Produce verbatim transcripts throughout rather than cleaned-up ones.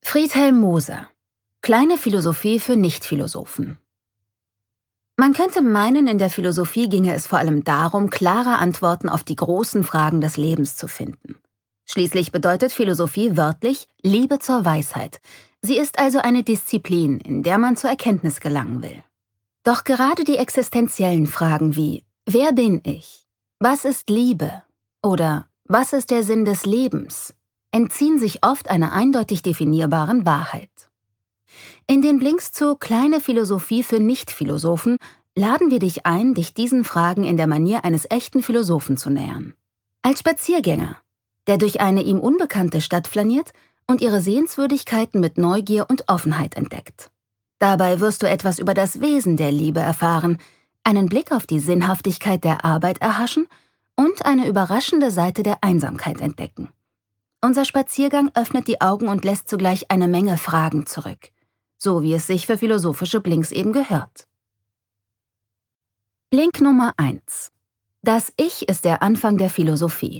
Friedhelm Moser. Kleine Philosophie für Nichtphilosophen. Man könnte meinen, in der Philosophie ginge es vor allem darum, klare Antworten auf die großen Fragen des Lebens zu finden. Schließlich bedeutet Philosophie wörtlich Liebe zur Weisheit. Sie ist also eine Disziplin, in der man zur Erkenntnis gelangen will. Doch gerade die existenziellen Fragen wie »Wer bin ich?«, »Was ist Liebe?« oder »Was ist der Sinn des Lebens?« entziehen sich oft einer eindeutig definierbaren Wahrheit. In den Blinks zu Kleine Philosophie für Nichtphilosophen laden wir dich ein, dich diesen Fragen in der Manier eines echten Philosophen zu nähern. Als Spaziergänger, der durch eine ihm unbekannte Stadt flaniert und ihre Sehenswürdigkeiten mit Neugier und Offenheit entdeckt. Dabei wirst du etwas über das Wesen der Liebe erfahren, einen Blick auf die Sinnhaftigkeit der Arbeit erhaschen und eine überraschende Seite der Einsamkeit entdecken. Unser Spaziergang öffnet die Augen und lässt zugleich eine Menge Fragen zurück, so wie es sich für philosophische Blinks eben gehört. Blink Nummer eins. Das Ich ist der Anfang der Philosophie.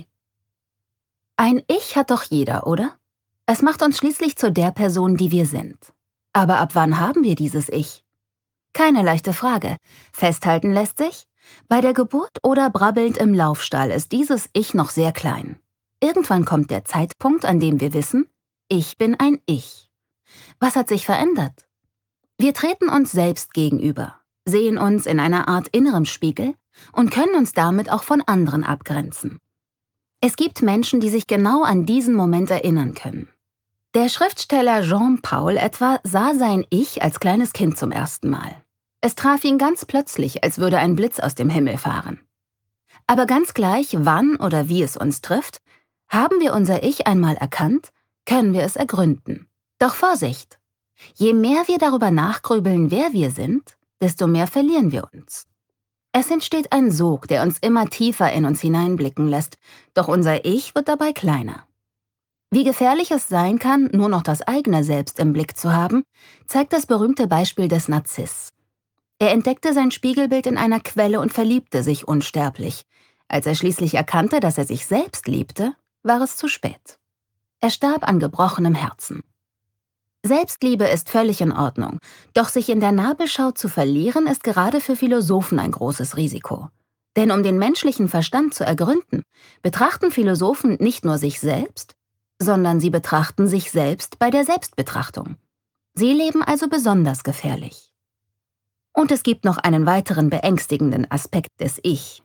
Ein Ich hat doch jeder, oder? Es macht uns schließlich zu der Person, die wir sind. Aber ab wann haben wir dieses Ich? Keine leichte Frage. Festhalten lässt sich: Bei der Geburt oder brabbelnd im Laufstall ist dieses Ich noch sehr klein. Irgendwann kommt der Zeitpunkt, an dem wir wissen, ich bin ein Ich. Was hat sich verändert? Wir treten uns selbst gegenüber, sehen uns in einer Art innerem Spiegel und können uns damit auch von anderen abgrenzen. Es gibt Menschen, die sich genau an diesen Moment erinnern können. Der Schriftsteller Jean Paul etwa sah sein Ich als kleines Kind zum ersten Mal. Es traf ihn ganz plötzlich, als würde ein Blitz aus dem Himmel fahren. Aber ganz gleich, wann oder wie es uns trifft, haben wir unser Ich einmal erkannt, können wir es ergründen. Doch Vorsicht! Je mehr wir darüber nachgrübeln, wer wir sind, desto mehr verlieren wir uns. Es entsteht ein Sog, der uns immer tiefer in uns hineinblicken lässt, doch unser Ich wird dabei kleiner. Wie gefährlich es sein kann, nur noch das eigene Selbst im Blick zu haben, zeigt das berühmte Beispiel des Narziss. Er entdeckte sein Spiegelbild in einer Quelle und verliebte sich unsterblich. Als er schließlich erkannte, dass er sich selbst liebte, war es zu spät. Er starb an gebrochenem Herzen. Selbstliebe ist völlig in Ordnung, doch sich in der Nabelschau zu verlieren, ist gerade für Philosophen ein großes Risiko. Denn um den menschlichen Verstand zu ergründen, betrachten Philosophen nicht nur sich selbst, sondern sie betrachten sich selbst bei der Selbstbetrachtung. Sie leben also besonders gefährlich. Und es gibt noch einen weiteren beängstigenden Aspekt des Ich.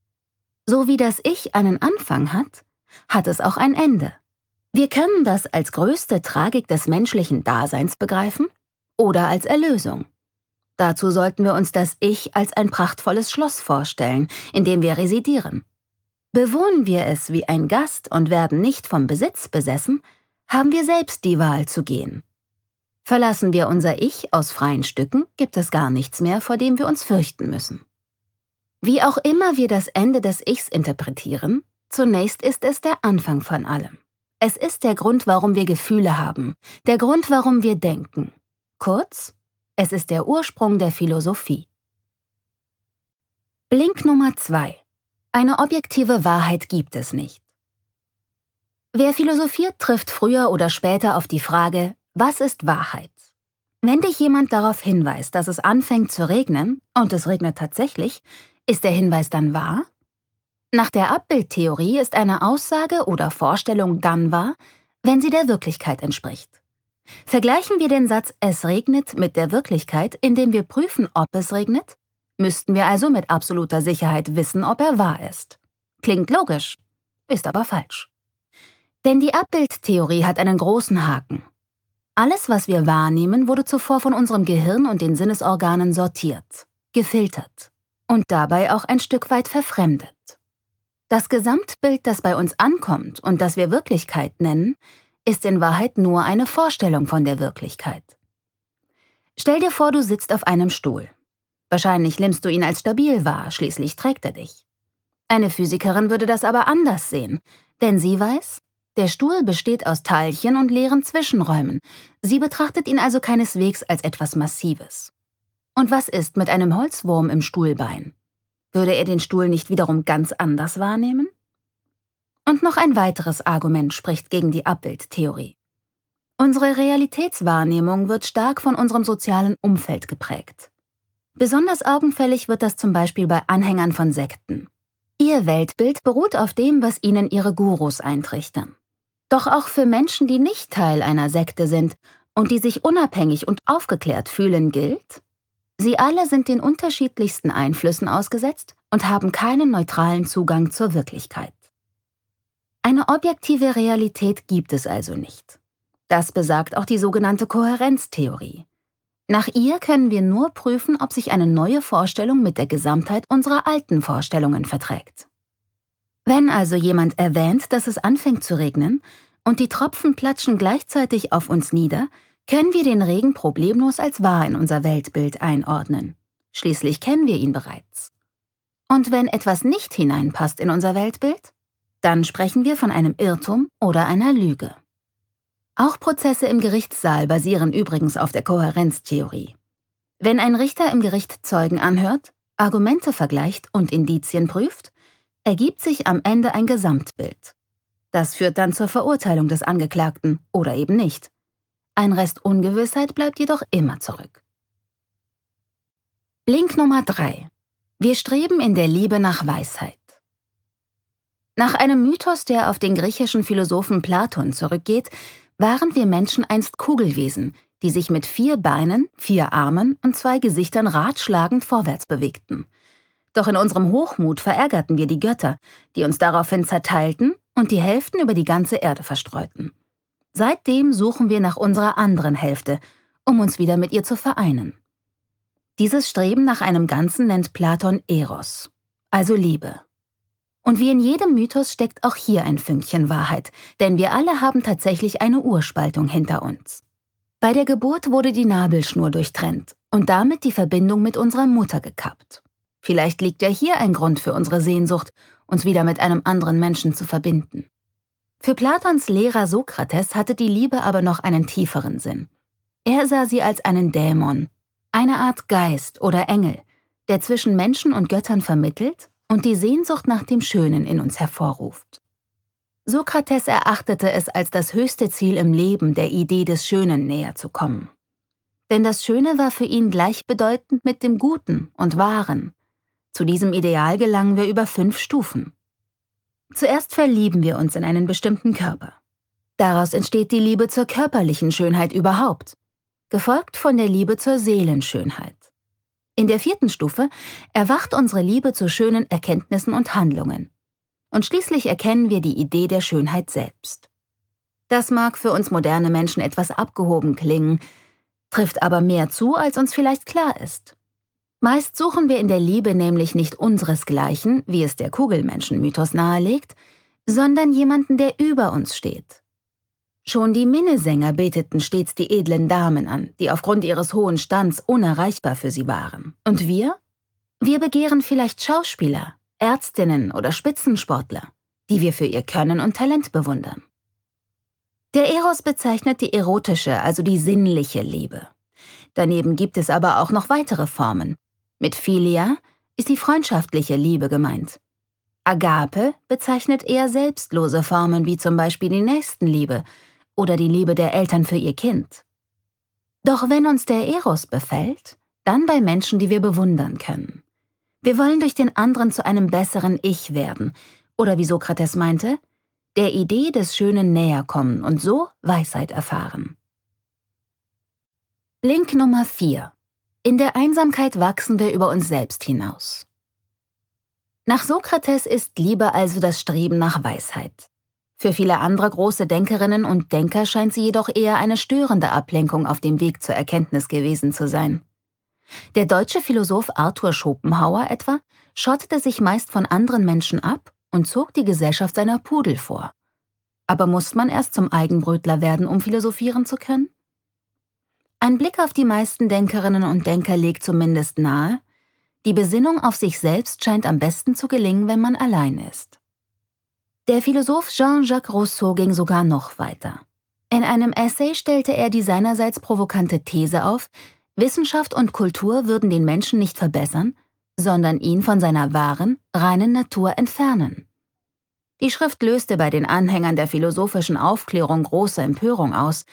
So wie das Ich einen Anfang hat, hat es auch ein Ende. Wir können das als größte Tragik des menschlichen Daseins begreifen oder als Erlösung. Dazu sollten wir uns das Ich als ein prachtvolles Schloss vorstellen, in dem wir residieren. Bewohnen wir es wie ein Gast und werden nicht vom Besitz besessen, haben wir selbst die Wahl zu gehen. Verlassen wir unser Ich aus freien Stücken, gibt es gar nichts mehr, vor dem wir uns fürchten müssen. Wie auch immer wir das Ende des Ichs interpretieren, zunächst ist es der Anfang von allem. Es ist der Grund, warum wir Gefühle haben, der Grund, warum wir denken. Kurz, es ist der Ursprung der Philosophie. Blink Nummer zwei. Eine objektive Wahrheit gibt es nicht. Wer philosophiert, trifft früher oder später auf die Frage, was ist Wahrheit? Wenn dich jemand darauf hinweist, dass es anfängt zu regnen, und es regnet tatsächlich, ist der Hinweis dann wahr? Nach der Abbildtheorie ist eine Aussage oder Vorstellung dann wahr, wenn sie der Wirklichkeit entspricht. Vergleichen wir den Satz »Es regnet« mit der Wirklichkeit, indem wir prüfen, ob es regnet, müssten wir also mit absoluter Sicherheit wissen, ob er wahr ist. Klingt logisch, ist aber falsch. Denn die Abbildtheorie hat einen großen Haken. Alles, was wir wahrnehmen, wurde zuvor von unserem Gehirn und den Sinnesorganen sortiert, gefiltert und dabei auch ein Stück weit verfremdet. Das Gesamtbild, das bei uns ankommt und das wir Wirklichkeit nennen, ist in Wahrheit nur eine Vorstellung von der Wirklichkeit. Stell dir vor, du sitzt auf einem Stuhl. Wahrscheinlich nimmst du ihn als stabil wahr, schließlich trägt er dich. Eine Physikerin würde das aber anders sehen, denn sie weiß, der Stuhl besteht aus Teilchen und leeren Zwischenräumen. Sie betrachtet ihn also keineswegs als etwas Massives. Und was ist mit einem Holzwurm im Stuhlbein? Würde er den Stuhl nicht wiederum ganz anders wahrnehmen? Und noch ein weiteres Argument spricht gegen die Abbildtheorie. Unsere Realitätswahrnehmung wird stark von unserem sozialen Umfeld geprägt. Besonders augenfällig wird das zum Beispiel bei Anhängern von Sekten. Ihr Weltbild beruht auf dem, was ihnen ihre Gurus eintrichtern. Doch auch für Menschen, die nicht Teil einer Sekte sind und die sich unabhängig und aufgeklärt fühlen, gilt: Sie alle sind den unterschiedlichsten Einflüssen ausgesetzt und haben keinen neutralen Zugang zur Wirklichkeit. Eine objektive Realität gibt es also nicht. Das besagt auch die sogenannte Kohärenztheorie. Nach ihr können wir nur prüfen, ob sich eine neue Vorstellung mit der Gesamtheit unserer alten Vorstellungen verträgt. Wenn also jemand erwähnt, dass es anfängt zu regnen und die Tropfen platschen gleichzeitig auf uns nieder, können wir den Regen problemlos als wahr in unser Weltbild einordnen. Schließlich kennen wir ihn bereits. Und wenn etwas nicht hineinpasst in unser Weltbild, dann sprechen wir von einem Irrtum oder einer Lüge. Auch Prozesse im Gerichtssaal basieren übrigens auf der Kohärenztheorie. Wenn ein Richter im Gericht Zeugen anhört, Argumente vergleicht und Indizien prüft, ergibt sich am Ende ein Gesamtbild. Das führt dann zur Verurteilung des Angeklagten oder eben nicht. Ein Rest Ungewissheit bleibt jedoch immer zurück. Link Nummer drei. Wir streben in der Liebe nach Weisheit. Nach einem Mythos, der auf den griechischen Philosophen Platon zurückgeht, waren wir Menschen einst Kugelwesen, die sich mit vier Beinen, vier Armen und zwei Gesichtern ratschlagend vorwärts bewegten. Doch in unserem Hochmut verärgerten wir die Götter, die uns daraufhin zerteilten und die Hälften über die ganze Erde verstreuten. Seitdem suchen wir nach unserer anderen Hälfte, um uns wieder mit ihr zu vereinen. Dieses Streben nach einem Ganzen nennt Platon Eros, also Liebe. Und wie in jedem Mythos steckt auch hier ein Fünkchen Wahrheit, denn wir alle haben tatsächlich eine Urspaltung hinter uns. Bei der Geburt wurde die Nabelschnur durchtrennt und damit die Verbindung mit unserer Mutter gekappt. Vielleicht liegt ja hier ein Grund für unsere Sehnsucht, uns wieder mit einem anderen Menschen zu verbinden. Für Platons Lehrer Sokrates hatte die Liebe aber noch einen tieferen Sinn. Er sah sie als einen Dämon, eine Art Geist oder Engel, der zwischen Menschen und Göttern vermittelt und die Sehnsucht nach dem Schönen in uns hervorruft. Sokrates erachtete es als das höchste Ziel im Leben, der Idee des Schönen näher zu kommen. Denn das Schöne war für ihn gleichbedeutend mit dem Guten und Wahren. Zu diesem Ideal gelangen wir über fünf Stufen. Zuerst verlieben wir uns in einen bestimmten Körper. Daraus entsteht die Liebe zur körperlichen Schönheit überhaupt, gefolgt von der Liebe zur Seelenschönheit. In der vierten Stufe erwacht unsere Liebe zu schönen Erkenntnissen und Handlungen. Und schließlich erkennen wir die Idee der Schönheit selbst. Das mag für uns moderne Menschen etwas abgehoben klingen, trifft aber mehr zu, als uns vielleicht klar ist. Meist suchen wir in der Liebe nämlich nicht unseresgleichen, wie es der Kugelmenschen-Mythos nahelegt, sondern jemanden, der über uns steht. Schon die Minnesänger beteten stets die edlen Damen an, die aufgrund ihres hohen Stands unerreichbar für sie waren. Und wir? Wir begehren vielleicht Schauspieler, Ärztinnen oder Spitzensportler, die wir für ihr Können und Talent bewundern. Der Eros bezeichnet die erotische, also die sinnliche Liebe. Daneben gibt es aber auch noch weitere Formen. Mit Philia ist die freundschaftliche Liebe gemeint. Agape bezeichnet eher selbstlose Formen wie zum Beispiel die Nächstenliebe oder die Liebe der Eltern für ihr Kind. Doch wenn uns der Eros befällt, dann bei Menschen, die wir bewundern können. Wir wollen durch den anderen zu einem besseren Ich werden oder wie Sokrates meinte, der Idee des Schönen näher kommen und so Weisheit erfahren. Link Nummer vier. In der Einsamkeit wachsen wir über uns selbst hinaus. Nach Sokrates ist Liebe also das Streben nach Weisheit. Für viele andere große Denkerinnen und Denker scheint sie jedoch eher eine störende Ablenkung auf dem Weg zur Erkenntnis gewesen zu sein. Der deutsche Philosoph Arthur Schopenhauer etwa schottete sich meist von anderen Menschen ab und zog die Gesellschaft seiner Pudel vor. Aber muss man erst zum Eigenbrötler werden, um philosophieren zu können? Ein Blick auf die meisten Denkerinnen und Denker legt zumindest nahe, die Besinnung auf sich selbst scheint am besten zu gelingen, wenn man allein ist. Der Philosoph Jean-Jacques Rousseau ging sogar noch weiter. In einem Essay stellte er die seinerseits provokante These auf, Wissenschaft und Kultur würden den Menschen nicht verbessern, sondern ihn von seiner wahren, reinen Natur entfernen. Die Schrift löste bei den Anhängern der philosophischen Aufklärung große Empörung aus.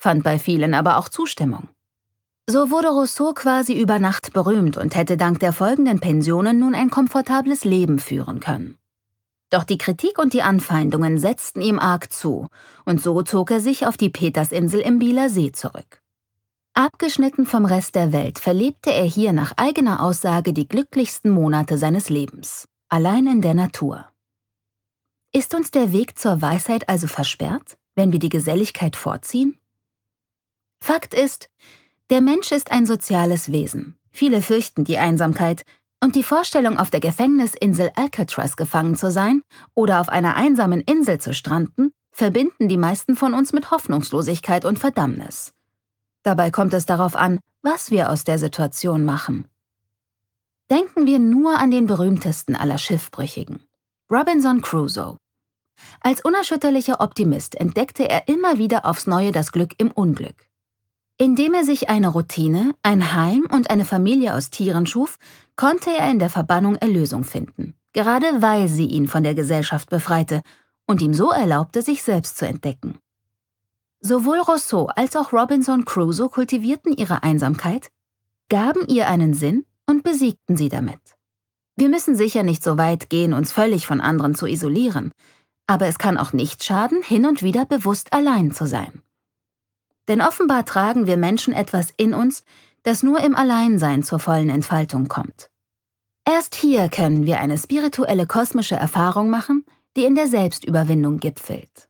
fand bei vielen aber auch Zustimmung. So wurde Rousseau quasi über Nacht berühmt und hätte dank der folgenden Pensionen nun ein komfortables Leben führen können. Doch die Kritik und die Anfeindungen setzten ihm arg zu, und so zog er sich auf die Petersinsel im Bieler See zurück. Abgeschnitten vom Rest der Welt verlebte er hier nach eigener Aussage die glücklichsten Monate seines Lebens, allein in der Natur. Ist uns der Weg zur Weisheit also versperrt, wenn wir die Geselligkeit vorziehen? Fakt ist, der Mensch ist ein soziales Wesen. Viele fürchten die Einsamkeit, und die Vorstellung, auf der Gefängnisinsel Alcatraz gefangen zu sein oder auf einer einsamen Insel zu stranden, verbinden die meisten von uns mit Hoffnungslosigkeit und Verdammnis. Dabei kommt es darauf an, was wir aus der Situation machen. Denken wir nur an den berühmtesten aller Schiffbrüchigen, Robinson Crusoe. Als unerschütterlicher Optimist entdeckte er immer wieder aufs Neue das Glück im Unglück. Indem er sich eine Routine, ein Heim und eine Familie aus Tieren schuf, konnte er in der Verbannung Erlösung finden, gerade weil sie ihn von der Gesellschaft befreite und ihm so erlaubte, sich selbst zu entdecken. Sowohl Rousseau als auch Robinson Crusoe kultivierten ihre Einsamkeit, gaben ihr einen Sinn und besiegten sie damit. Wir müssen sicher nicht so weit gehen, uns völlig von anderen zu isolieren, aber es kann auch nicht schaden, hin und wieder bewusst allein zu sein. Denn offenbar tragen wir Menschen etwas in uns, das nur im Alleinsein zur vollen Entfaltung kommt. Erst hier können wir eine spirituelle kosmische Erfahrung machen, die in der Selbstüberwindung gipfelt.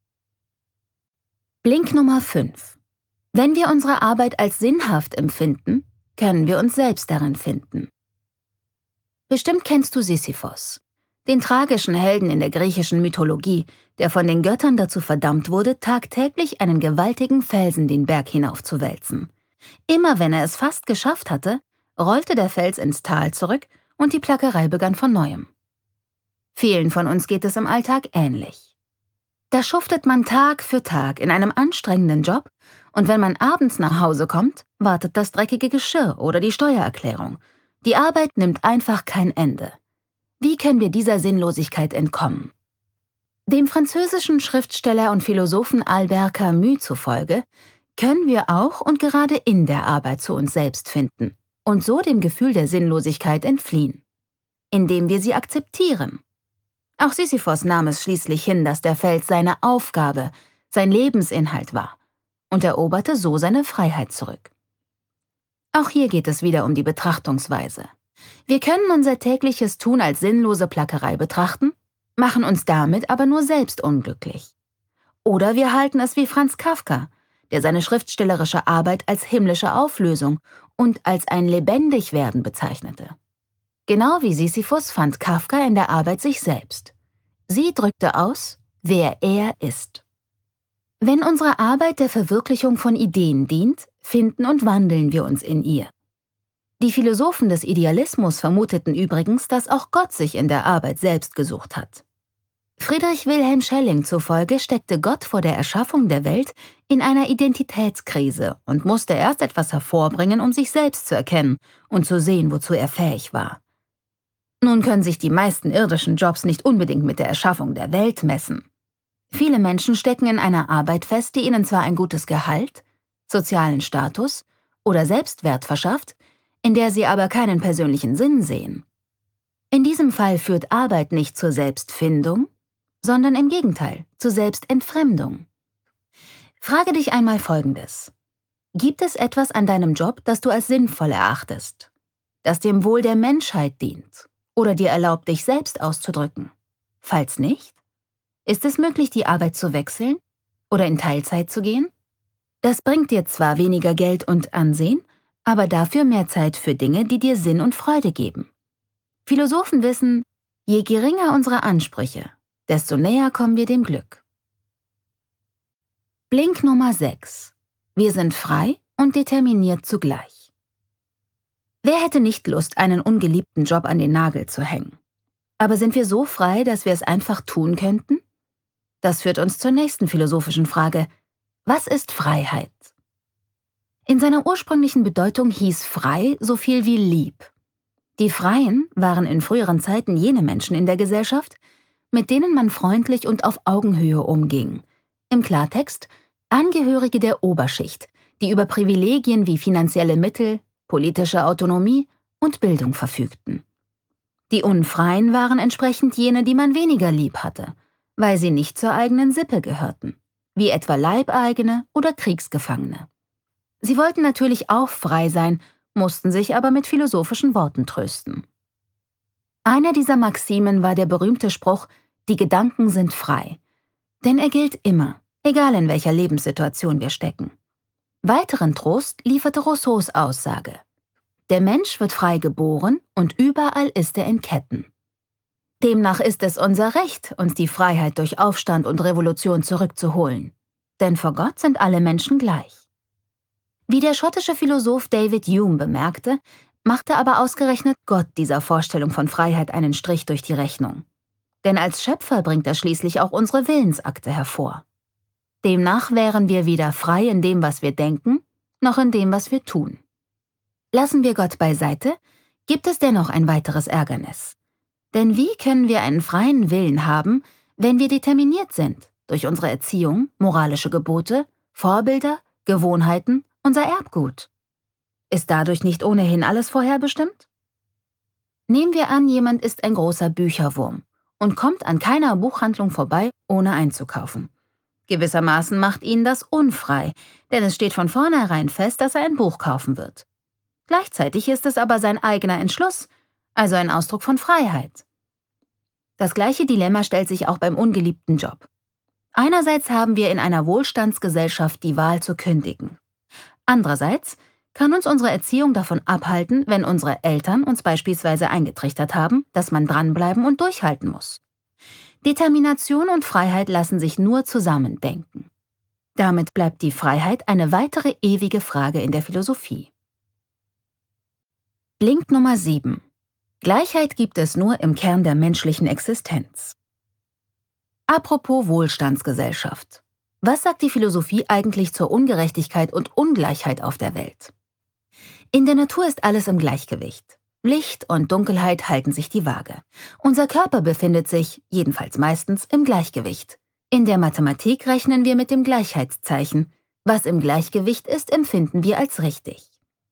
Blink Nummer fünf. Wenn wir unsere Arbeit als sinnhaft empfinden, können wir uns selbst darin finden. Bestimmt kennst du Sisyphos, den tragischen Helden in der griechischen Mythologie, der von den Göttern dazu verdammt wurde, tagtäglich einen gewaltigen Felsen den Berg hinaufzuwälzen. Immer wenn er es fast geschafft hatte, rollte der Fels ins Tal zurück und die Plackerei begann von Neuem. Vielen von uns geht es im Alltag ähnlich. Da schuftet man Tag für Tag in einem anstrengenden Job, und wenn man abends nach Hause kommt, wartet das dreckige Geschirr oder die Steuererklärung. Die Arbeit nimmt einfach kein Ende. Wie können wir dieser Sinnlosigkeit entkommen? Dem französischen Schriftsteller und Philosophen Albert Camus zufolge können wir auch und gerade in der Arbeit zu uns selbst finden und so dem Gefühl der Sinnlosigkeit entfliehen, indem wir sie akzeptieren. Auch Sisyphos nahm es schließlich hin, dass der Fels seine Aufgabe, sein Lebensinhalt war, und eroberte so seine Freiheit zurück. Auch hier geht es wieder um die Betrachtungsweise. Wir können unser tägliches Tun als sinnlose Plackerei betrachten, machen uns damit aber nur selbst unglücklich. Oder wir halten es wie Franz Kafka, der seine schriftstellerische Arbeit als himmlische Auflösung und als ein Lebendigwerden bezeichnete. Genau wie Sisyphus fand Kafka in der Arbeit sich selbst. Sie drückte aus, wer er ist. Wenn unsere Arbeit der Verwirklichung von Ideen dient, finden und wandeln wir uns in ihr. Die Philosophen des Idealismus vermuteten übrigens, dass auch Gott sich in der Arbeit selbst gesucht hat. Friedrich Wilhelm Schelling zufolge steckte Gott vor der Erschaffung der Welt in einer Identitätskrise und musste erst etwas hervorbringen, um sich selbst zu erkennen und zu sehen, wozu er fähig war. Nun können sich die meisten irdischen Jobs nicht unbedingt mit der Erschaffung der Welt messen. Viele Menschen stecken in einer Arbeit fest, die ihnen zwar ein gutes Gehalt, sozialen Status oder Selbstwert verschafft, in der sie aber keinen persönlichen Sinn sehen. In diesem Fall führt Arbeit nicht zur Selbstfindung, sondern im Gegenteil, zur Selbstentfremdung. Frage dich einmal Folgendes: Gibt es etwas an deinem Job, das du als sinnvoll erachtest, das dem Wohl der Menschheit dient oder dir erlaubt, dich selbst auszudrücken? Falls nicht, ist es möglich, die Arbeit zu wechseln oder in Teilzeit zu gehen? Das bringt dir zwar weniger Geld und Ansehen, aber dafür mehr Zeit für Dinge, die dir Sinn und Freude geben. Philosophen wissen, je geringer unsere Ansprüche, desto näher kommen wir dem Glück. Blink Nummer sechs. Wir sind frei und determiniert zugleich. Wer hätte nicht Lust, einen ungeliebten Job an den Nagel zu hängen? Aber sind wir so frei, dass wir es einfach tun könnten? Das führt uns zur nächsten philosophischen Frage: Was ist Freiheit? In seiner ursprünglichen Bedeutung hieß frei so viel wie lieb. Die Freien waren in früheren Zeiten jene Menschen in der Gesellschaft, mit denen man freundlich und auf Augenhöhe umging. Im Klartext, Angehörige der Oberschicht, die über Privilegien wie finanzielle Mittel, politische Autonomie und Bildung verfügten. Die Unfreien waren entsprechend jene, die man weniger lieb hatte, weil sie nicht zur eigenen Sippe gehörten, wie etwa Leibeigene oder Kriegsgefangene. Sie wollten natürlich auch frei sein, mussten sich aber mit philosophischen Worten trösten. Einer dieser Maximen war der berühmte Spruch: Die Gedanken sind frei. Denn er gilt immer, egal in welcher Lebenssituation wir stecken. Weiteren Trost lieferte Rousseaus Aussage: Der Mensch wird frei geboren und überall ist er in Ketten. Demnach ist es unser Recht, uns die Freiheit durch Aufstand und Revolution zurückzuholen. Denn vor Gott sind alle Menschen gleich. Wie der schottische Philosoph David Hume bemerkte, machte aber ausgerechnet Gott dieser Vorstellung von Freiheit einen Strich durch die Rechnung. Denn als Schöpfer bringt er schließlich auch unsere Willensakte hervor. Demnach wären wir weder frei in dem, was wir denken, noch in dem, was wir tun. Lassen wir Gott beiseite, gibt es dennoch ein weiteres Ärgernis. Denn wie können wir einen freien Willen haben, wenn wir determiniert sind durch unsere Erziehung, moralische Gebote, Vorbilder, Gewohnheiten, unser Erbgut? Ist dadurch nicht ohnehin alles vorherbestimmt? Nehmen wir an, jemand ist ein großer Bücherwurm und kommt an keiner Buchhandlung vorbei, ohne einzukaufen. Gewissermaßen macht ihn das unfrei, denn es steht von vornherein fest, dass er ein Buch kaufen wird. Gleichzeitig ist es aber sein eigener Entschluss, also ein Ausdruck von Freiheit. Das gleiche Dilemma stellt sich auch beim ungeliebten Job. Einerseits haben wir in einer Wohlstandsgesellschaft die Wahl zu kündigen. Andererseits kann uns unsere Erziehung davon abhalten, wenn unsere Eltern uns beispielsweise eingetrichtert haben, dass man dranbleiben und durchhalten muss. Determination und Freiheit lassen sich nur zusammen denken. Damit bleibt die Freiheit eine weitere ewige Frage in der Philosophie. Blink Nummer sieben. Gleichheit gibt es nur im Kern der menschlichen Existenz. Apropos Wohlstandsgesellschaft. Was sagt die Philosophie eigentlich zur Ungerechtigkeit und Ungleichheit auf der Welt? In der Natur ist alles im Gleichgewicht. Licht und Dunkelheit halten sich die Waage. Unser Körper befindet sich, jedenfalls meistens, im Gleichgewicht. In der Mathematik rechnen wir mit dem Gleichheitszeichen. Was im Gleichgewicht ist, empfinden wir als richtig.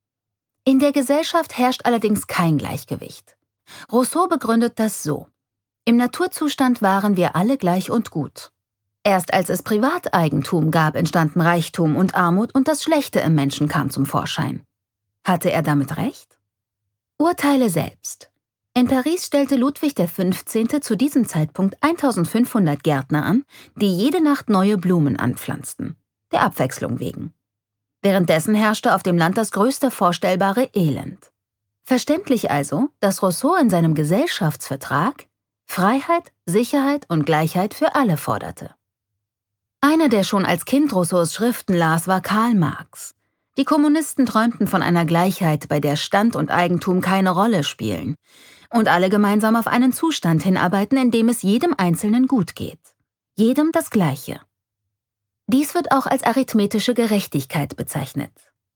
In der Gesellschaft herrscht allerdings kein Gleichgewicht. Rousseau begründet das so: Im Naturzustand waren wir alle gleich und gut. Erst als es Privateigentum gab, entstanden Reichtum und Armut und das Schlechte im Menschen kam zum Vorschein. Hatte er damit recht? Urteile selbst. In Paris stellte Ludwig der Fünfzehnte zu diesem Zeitpunkt eintausendfünfhundert Gärtner an, die jede Nacht neue Blumen anpflanzten, der Abwechslung wegen. Währenddessen herrschte auf dem Land das größte vorstellbare Elend. Verständlich also, dass Rousseau in seinem Gesellschaftsvertrag Freiheit, Sicherheit und Gleichheit für alle forderte. Einer, der schon als Kind Rousseaus Schriften las, war Karl Marx. Die Kommunisten träumten von einer Gleichheit, bei der Stand und Eigentum keine Rolle spielen und alle gemeinsam auf einen Zustand hinarbeiten, in dem es jedem Einzelnen gut geht. Jedem das Gleiche. Dies wird auch als arithmetische Gerechtigkeit bezeichnet.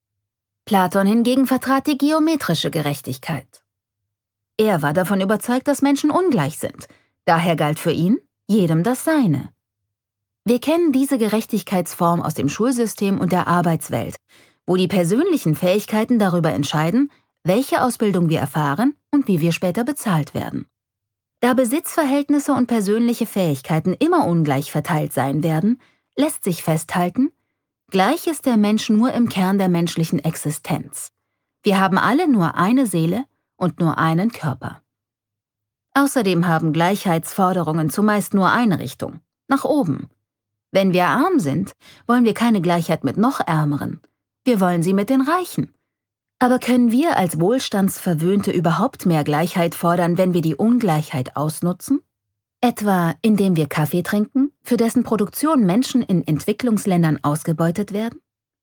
Platon hingegen vertrat die geometrische Gerechtigkeit. Er war davon überzeugt, dass Menschen ungleich sind. Daher galt für ihn jedem das Seine. Wir kennen diese Gerechtigkeitsform aus dem Schulsystem und der Arbeitswelt, wo die persönlichen Fähigkeiten darüber entscheiden, welche Ausbildung wir erfahren und wie wir später bezahlt werden. Da Besitzverhältnisse und persönliche Fähigkeiten immer ungleich verteilt sein werden, lässt sich festhalten: Gleich ist der Mensch nur im Kern der menschlichen Existenz. Wir haben alle nur eine Seele und nur einen Körper. Außerdem haben Gleichheitsforderungen zumeist nur eine Richtung, nach oben. Wenn wir arm sind, wollen wir keine Gleichheit mit noch Ärmeren. Wir wollen sie mit den Reichen. Aber können wir als Wohlstandsverwöhnte überhaupt mehr Gleichheit fordern, wenn wir die Ungleichheit ausnutzen? Etwa indem wir Kaffee trinken, für dessen Produktion Menschen in Entwicklungsländern ausgebeutet werden?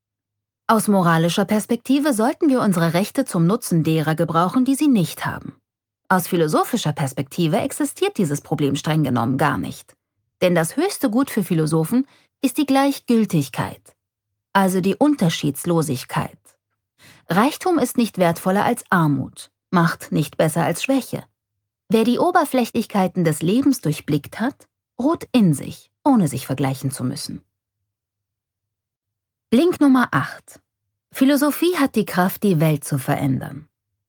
Aus moralischer Perspektive sollten wir unsere Rechte zum Nutzen derer gebrauchen, die sie nicht haben. Aus philosophischer Perspektive existiert dieses Problem streng genommen gar nicht. Denn das höchste Gut für Philosophen ist die Gleichgültigkeit, also die Unterschiedslosigkeit. Reichtum ist nicht wertvoller als Armut, Macht nicht besser als Schwäche. Wer die Oberflächlichkeiten des Lebens durchblickt hat, ruht in sich, ohne sich vergleichen zu müssen. Blink Nummer acht. Philosophie hat die Kraft, die Welt zu verändern.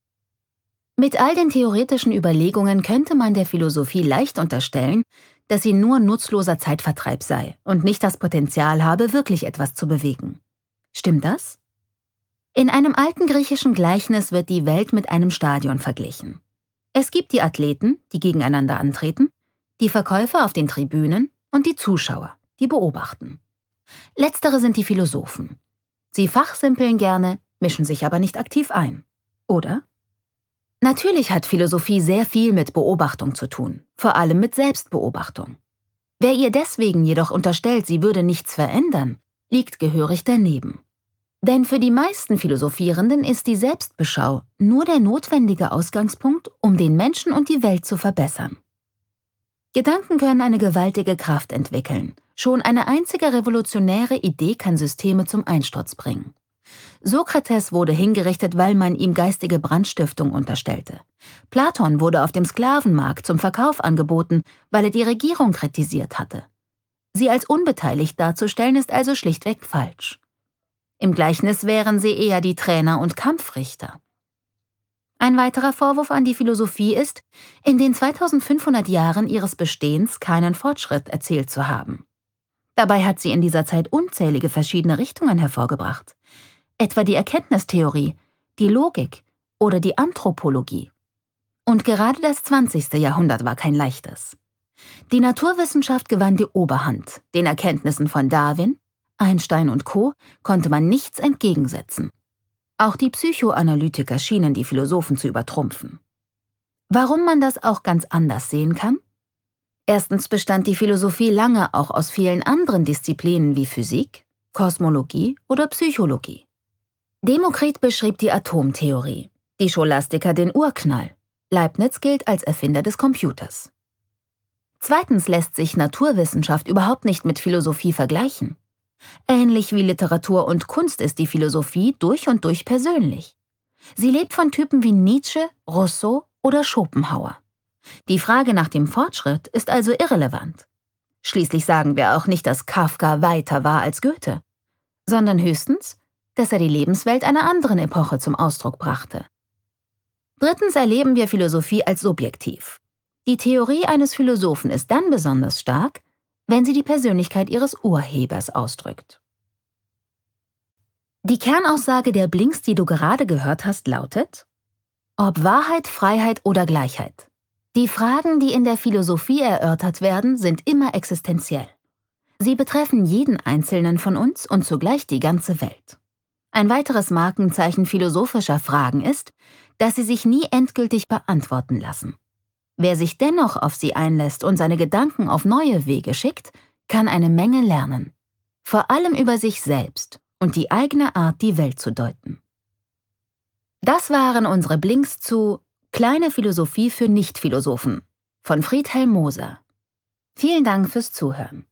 Mit all den theoretischen Überlegungen könnte man der Philosophie leicht unterstellen, dass sie nur nutzloser Zeitvertreib sei und nicht das Potenzial habe, wirklich etwas zu bewegen. Stimmt das? In einem alten griechischen Gleichnis wird die Welt mit einem Stadion verglichen. Es gibt die Athleten, die gegeneinander antreten, die Verkäufer auf den Tribünen und die Zuschauer, die beobachten. Letztere sind die Philosophen. Sie fachsimpeln gerne, mischen sich aber nicht aktiv ein. Oder? Natürlich hat Philosophie sehr viel mit Beobachtung zu tun, vor allem mit Selbstbeobachtung. Wer ihr deswegen jedoch unterstellt, sie würde nichts verändern, liegt gehörig daneben. Denn für die meisten Philosophierenden ist die Selbstbeschau nur der notwendige Ausgangspunkt, um den Menschen und die Welt zu verbessern. Gedanken können eine gewaltige Kraft entwickeln. Schon eine einzige revolutionäre Idee kann Systeme zum Einsturz bringen. Sokrates wurde hingerichtet, weil man ihm geistige Brandstiftung unterstellte. Platon wurde auf dem Sklavenmarkt zum Verkauf angeboten, weil er die Regierung kritisiert hatte. Sie als unbeteiligt darzustellen, ist also schlichtweg falsch. Im Gleichnis wären sie eher die Trainer und Kampfrichter. Ein weiterer Vorwurf an die Philosophie ist, in den zweitausendfünfhundert Jahren ihres Bestehens keinen Fortschritt erzielt zu haben. Dabei hat sie in dieser Zeit unzählige verschiedene Richtungen hervorgebracht. Etwa die Erkenntnistheorie, die Logik oder die Anthropologie. Und gerade das zwanzigste Jahrhundert war kein leichtes. Die Naturwissenschaft gewann die Oberhand. Den Erkenntnissen von Darwin, Einstein und Co. konnte man nichts entgegensetzen. Auch die Psychoanalytiker schienen die Philosophen zu übertrumpfen. Warum man das auch ganz anders sehen kann? Erstens bestand die Philosophie lange auch aus vielen anderen Disziplinen wie Physik, Kosmologie oder Psychologie. Demokrit beschrieb die Atomtheorie, die Scholastiker den Urknall. Leibniz gilt als Erfinder des Computers. Zweitens lässt sich Naturwissenschaft überhaupt nicht mit Philosophie vergleichen. Ähnlich wie Literatur und Kunst ist die Philosophie durch und durch persönlich. Sie lebt von Typen wie Nietzsche, Rousseau oder Schopenhauer. Die Frage nach dem Fortschritt ist also irrelevant. Schließlich sagen wir auch nicht, dass Kafka weiter war als Goethe, sondern höchstens, dass er die Lebenswelt einer anderen Epoche zum Ausdruck brachte. Drittens erleben wir Philosophie als subjektiv. Die Theorie eines Philosophen ist dann besonders stark, wenn sie die Persönlichkeit ihres Urhebers ausdrückt. Die Kernaussage der Blinks, die du gerade gehört hast, lautet: Ob Wahrheit, Freiheit oder Gleichheit. Die Fragen, die in der Philosophie erörtert werden, sind immer existenziell. Sie betreffen jeden Einzelnen von uns und zugleich die ganze Welt. Ein weiteres Markenzeichen philosophischer Fragen ist, dass sie sich nie endgültig beantworten lassen. Wer sich dennoch auf sie einlässt und seine Gedanken auf neue Wege schickt, kann eine Menge lernen. Vor allem über sich selbst und die eigene Art, die Welt zu deuten. Das waren unsere Blinks zu Kleine Philosophie für Nichtphilosophen von Friedhelm Moser. Vielen Dank fürs Zuhören.